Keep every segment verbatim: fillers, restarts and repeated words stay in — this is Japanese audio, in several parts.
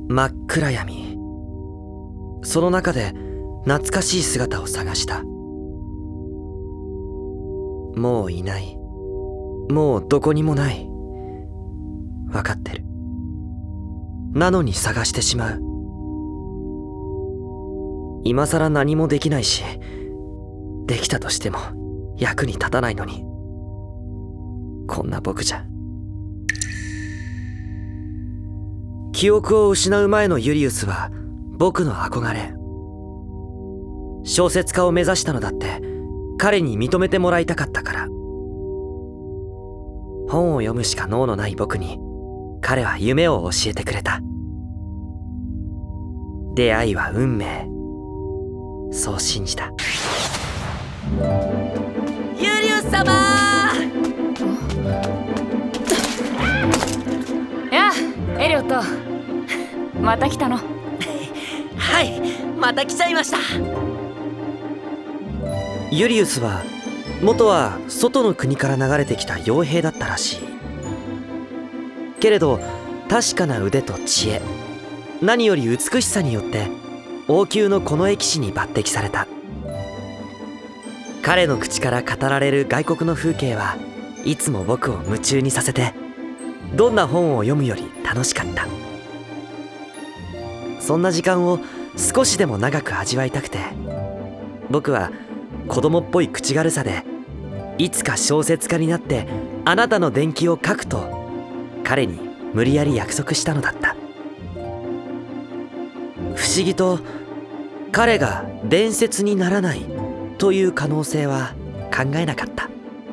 真っ暗闇。その中で懐かしい姿を探した。もういない。もうどこにもない。わかってる。なのに探してしまう。今さら何もできないし、できたとしても役に立たないのに。こんな僕じゃ。記憶を失う前のユリウスは僕の憧れ。小説家を目指したのだって彼に認めてもらいたかったから。本を読むしか能のない僕に彼は夢を教えてくれた。出会いは運命、そう信じた。ユリウス様ーやあエリオット、また来たの？ はい、また来ちゃいました。ユリウスは元は外の国から流れてきた傭兵だったらしい。けれど確かな腕と知恵、何より美しさによって王宮の近衛騎士に抜擢された。彼の口から語られる外国の風景はいつも僕を夢中にさせて、どんな本を読むより楽しかった。そんな時間を少しでも長く味わいたくて、僕は子供っぽい口軽さで、いつか小説家になってあなたの伝記を書くと彼に無理やり約束したのだった。不思議と彼が伝説にならないという可能性は考えなかった。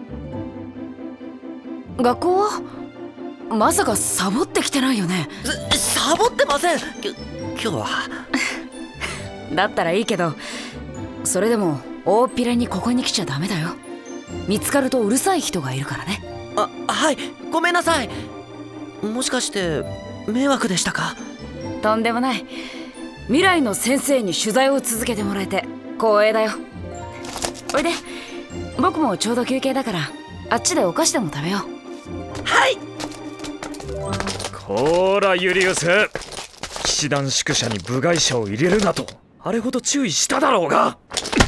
学校はまさかサボってきてないよね？ サボってません。き今日はだったらいいけど、それでも大っぴらにここに来ちゃダメだよ。見つかるとうるさい人がいるからね。 あ、はい、ごめんなさい。もしかして迷惑でしたか？ とんでもない。未来の先生に取材を続けてもらえて光栄だよ。おいで、僕もちょうど休憩だからあっちでお菓子でも食べよう。 はい。 こーらユリウス、騎士団宿舎に部外者を入れるなとあれほど注意しただろうが。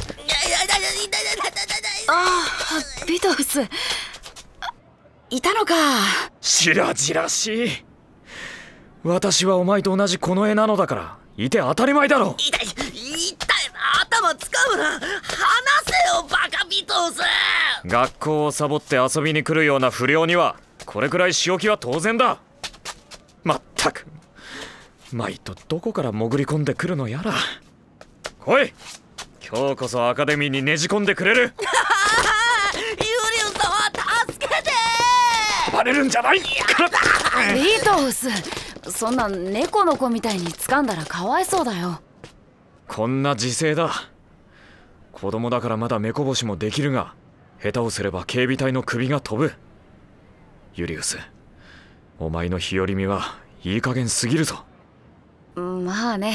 ああ、ビトフスいたのか。 しらじらしい。私はお前と同じこの絵なのだからいて当たり前だろ。 痛い痛い、頭使うな。離せよバカビトウス。 学校をサボって遊びに来るような不良にはこれくらい仕置きは当然だ。まったくマイとどこから潜り込んでくるのやら。来い、今日こそアカデミーにねじ込んでくれる。ユリウス様助けて。 バレるんじゃない。 ビトフス、そんな猫の子みたいに掴んだらかわいそうだよ。 こんな時勢だ。子供だからまだ目こぼしもできるが、下手をすれば警備隊の首が飛ぶ。ユリウス、お前の日和見はいい加減すぎるぞ。 まあね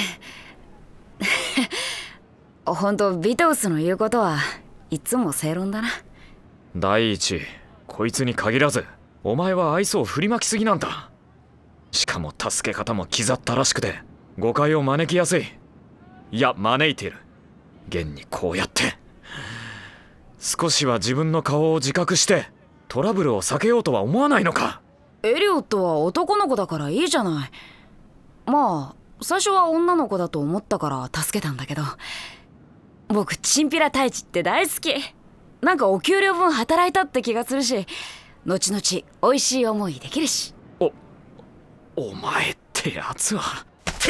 ほんとビトウスの言うことはいつも正論だな。 第一、こいつに限らずお前は愛想を振りまきすぎなんだ。しかも助け方も気ざったらしくて誤解を招きやすい。いや招いている。現にこうやって少しは自分の顔を自覚してトラブルを避けようとは思わないのか。 エリオットは男の子だからいいじゃない。まあ最初は女の子だと思ったから助けたんだけど、僕チンピラ太一って大好き。なんかお給料分働いたって気がするし、後々美味しい思いできるし。 おお前ってやつは。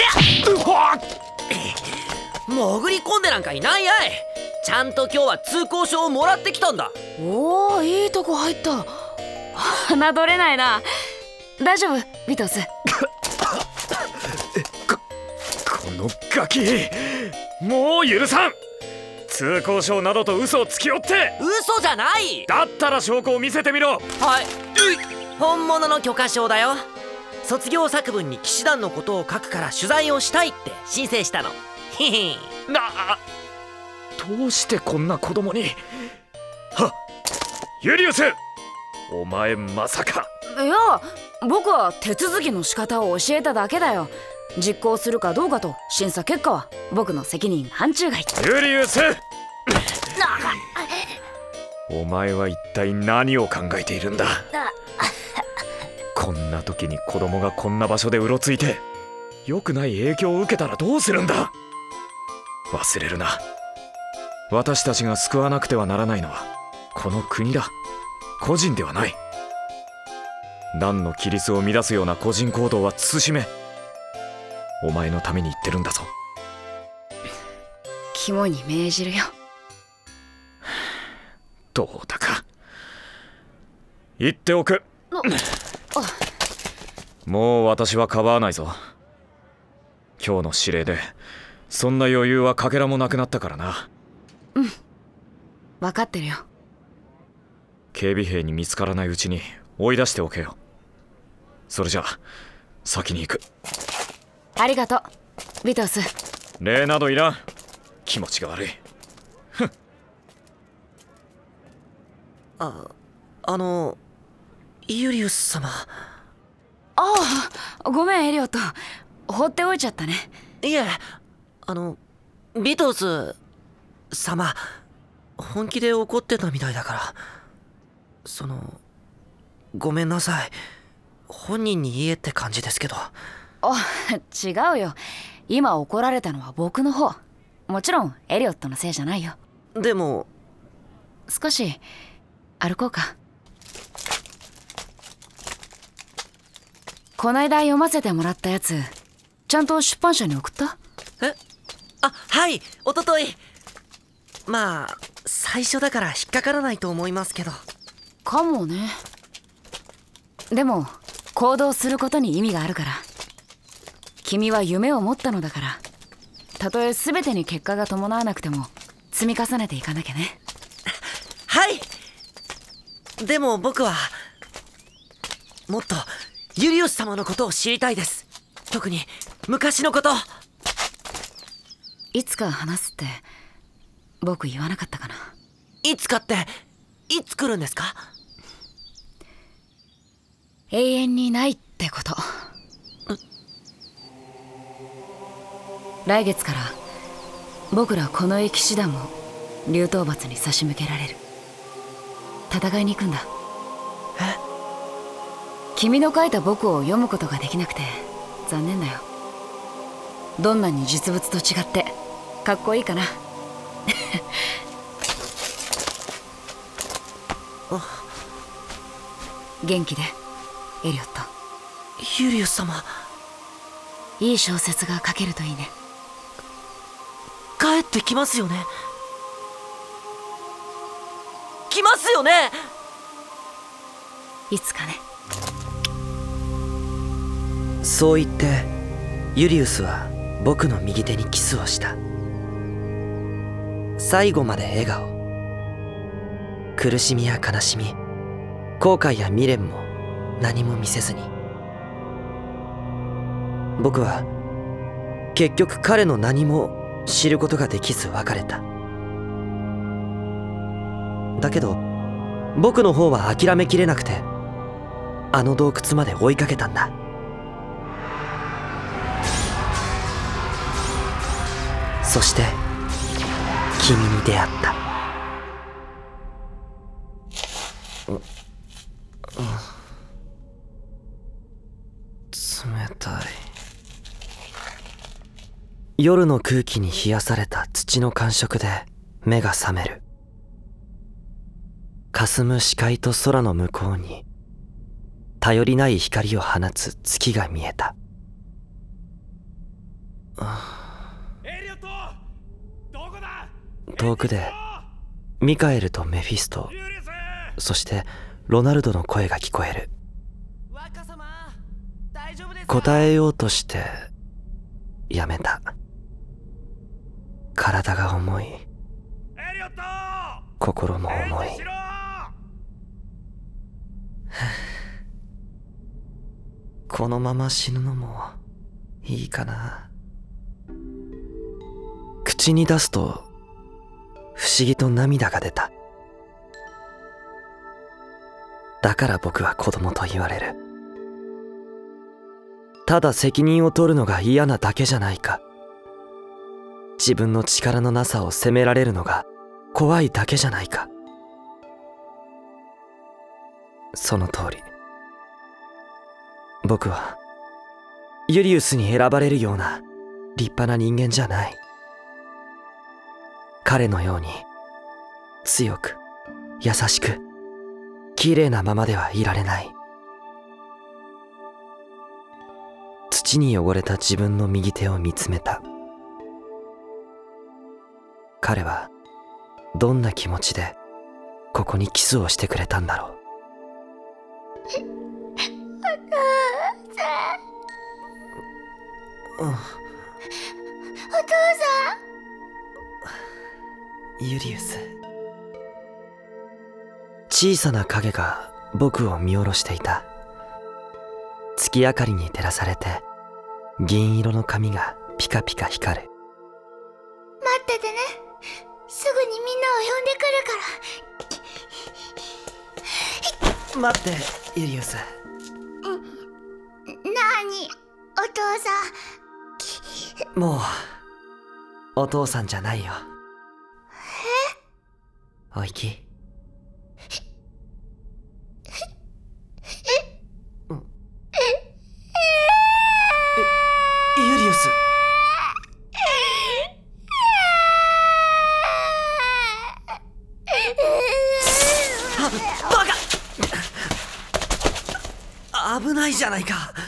潜り込んでなんかいないやい。ちゃんと今日は通行証をもらってきたんだ。 おお、いいとこ入った。侮れないな。大丈夫ビトス。 こ, このガキ、もう許さん。通行証などと嘘をつきおって。 嘘じゃない。 だったら証拠を見せてみろ。 はい。本物の許可証だよ。卒業作文に騎士団のことを書くから取材をしたいって申請したの。へへ。 な、どうしてこんな子供に。はっ、ユリウス、お前まさか。 いや、僕は手続きの仕方を教えただけだよ。 実行するかどうかと審査結果は僕の責任範疇外。 ユリウスお前は一体何を考えているんだ。こんな時に子供がこんな場所でうろついて良くない影響を受けたらどうするんだ。忘れるな、私たちが救わなくてはならないのはこの国だ、個人ではない。何の規律を乱すような個人行動は慎め。お前のために言ってるんだぞ。 肝に銘じるよ。 どうだか言っておく。もう私はかばわないぞ。今日の指令でそんな余裕はかけらもなくなったからな。 うん、分かってるよ。 警備兵に見つからないうちに追い出しておけよ。それじゃあ先に行く。 ありがとうビトス。 礼などいらん。気持ちが悪い。 あ、あのユリウス様。 ああ、ごめんエリオット、放っておいちゃったね。 いえ、あのビトス様本気で怒ってたみたいだから、そのごめんなさい、本人に言えって感じですけど。 あ、違うよ、今怒られたのは僕の方。もちろんエリオットのせいじゃないよ。 でも少し歩こうか。こないだ読ませてもらったやつちゃんと出版社に送った？ え？あ、はい、おととい。まあ最初だから引っかからないと思いますけど。 かもね。でも行動することに意味があるから。君は夢を持ったのだから、たとえ全てに結果が伴わなくても積み重ねていかなきゃね。 はい。でも僕はもっとユリオス様のことを知りたいです。特に昔のこと。 いつか話すって僕言わなかったかな。 いつかっていつ来るんですか？ 永遠にないってこと。来月から僕らこの騎士団も竜討伐に差し向けられる。戦いに行くんだ。 え？ 君の書いた僕を読むことができなくて残念だよ。どんなに実物と違ってかっこいいかな。元気でエリオット。 ユリオス様、 いい小説が書けるといいね。 帰ってきますよね？来ますよね？ いつかね。 そう言ってユリウスは僕の右手にキスをした。最後まで笑顔。苦しみや悲しみ、後悔や未練も何も見せずに。僕は結局彼の何も知ることができず別れた。だけど僕の方は諦めきれなくてあの洞窟まで追いかけたんだ。そして君に出会った。う、うん、冷たい。夜の空気に冷やされた土の感触で目が覚める。霞む視界と空の向こうに頼りない光を放つ月が見えた。 エリオット、どこだ？ 遠くでミカエルとメフィスト、そしてロナルドの声が聞こえる。答えようとしてやめた。体が重い、心も重い。このまま死ぬのもいいかな。口に出すと不思議と涙が出た。だから僕は子供と言われる。 ただ責任を取るのが嫌なだけじゃないか。自分の力のなさを責められるのが怖いだけじゃないか。その通り、僕はユリウスに選ばれるような立派な人間じゃない。彼のように強く優しく綺麗なままではいられない。土に汚れた自分の右手を見つめた。彼はどんな気持ちでここにキスをしてくれたんだろう。 お父さん。 うん、 お父さん。ユリウス。小さな影が僕を見下ろしていた。月明かりに照らされて銀色の髪がピカピカ光る。 待っててね。すぐにみんなを呼んでくるから。 待ってユリウス。 なにお父さん。もうお父さんじゃないよ。 え？ おいき。ユリウス。あ、バカ！危ないじゃないか。 ごめんな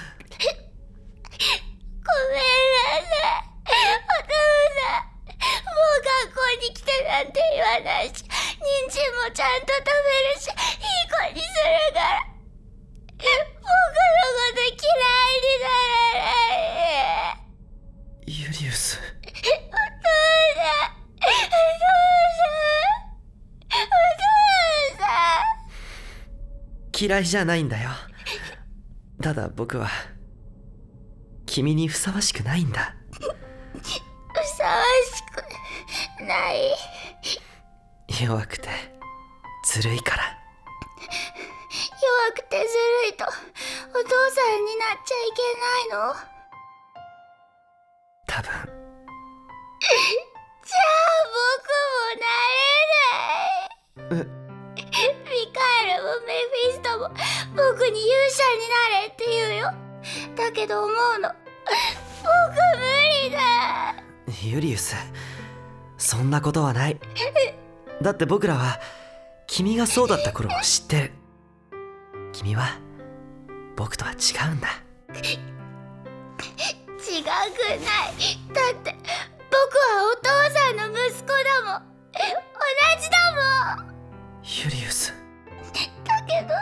さい。お父さん、もう学校に来てなんて言わないし、人参もちゃんと食べるし、いい子にするから。僕のこと嫌いにならないで。 ユリウス。 お父さん、お父さん、お父さん。 嫌いじゃないんだよ。ただ僕は君にふさわしくないんだ。 ふさわしくない。 弱くてずるいから。 弱くてずるいとお父さんになっちゃいけないの？ 多分。 じゃあ僕もなれない。ミカエルもメフィストも僕に勇者になれって言うよ。だけど思うの、僕無理だ。 ユリウス、そんなことはない。だって僕らは君がそうだった頃を知ってる。君は僕とは違うんだ。 違くない。だって僕はお父さんの息子だもん。同じだもん。 ユリウス。 だけど違うから、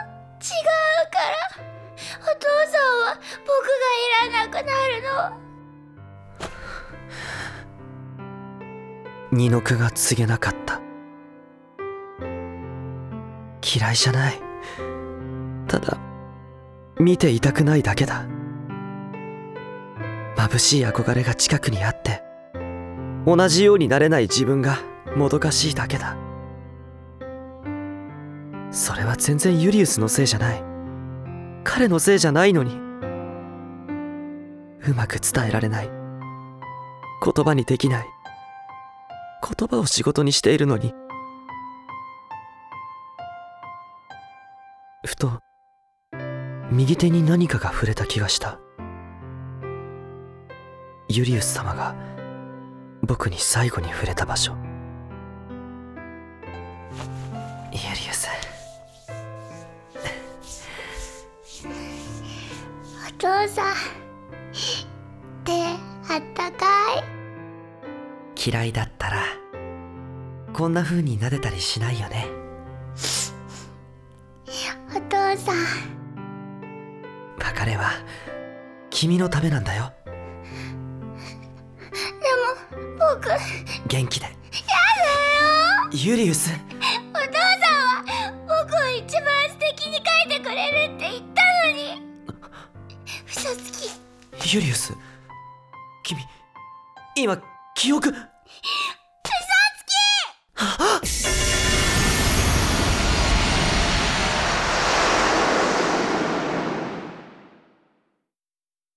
お父さんは僕がいらなくなるの。 二の句が告げなかった。嫌いじゃない。ただ見ていたくないだけだ。眩しい憧れが近くにあって同じようになれない自分がもどかしいだけだ。それは全然ユリウスのせいじゃない。彼のせいじゃないのに。うまく伝えられない。言葉にできない。言葉を仕事にしているのに。ふと右手に何かが触れた気がした。ユリウス様が僕に最後に触れた場所。ユリウス。 お父さん、手あったかい？ 嫌いだったらこんな風に撫でたりしないよね。 お父さん。 別れは君のためなんだよ。 でも僕。 元気で。やだよ。 ユリウス。 お父さんは僕を一番素敵に描いてくれるって言ったのに。嘘つき。 ユリウス、君今記憶。 嘘